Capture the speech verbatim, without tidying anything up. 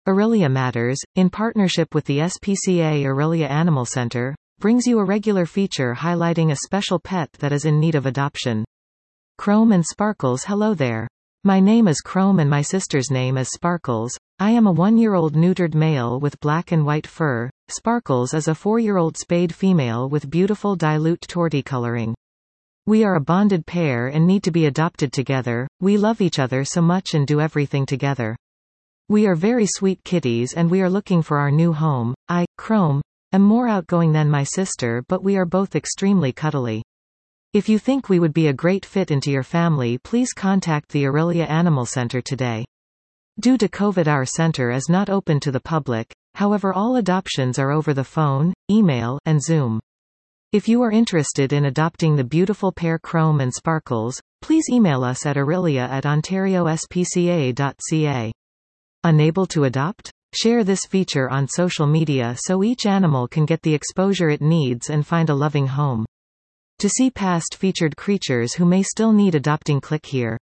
Aurelia Matters, in partnership with the S P C A Aurelia Animal Center, brings you a regular feature highlighting a special pet that is in need of adoption. Chrome and Sparkles. Hello there. My name is Chrome and my sister's name is Sparkles. I am a one-year-old neutered male with black and white fur. Sparkles is a four-year-old spayed female with beautiful dilute tortie coloring. We are a bonded pair and need to be adopted together. We love each other so much and do everything together. We are very sweet kitties and we are looking for our new home. I, Chrome, am more outgoing than my sister, but we are both extremely cuddly. If you think we would be a great fit into your family, please contact the Aurelia Animal Center today. Due to COVID, our center is not open to the public, however all adoptions are over the phone, email, and Zoom. If you are interested in adopting the beautiful pair Chrome and Sparkles, please email us at aurelia at ontario s p c a dot c a. Unable to adopt? Share this feature on social media so each animal can get the exposure it needs and find a loving home. To see past featured creatures who may still need adopting, click here.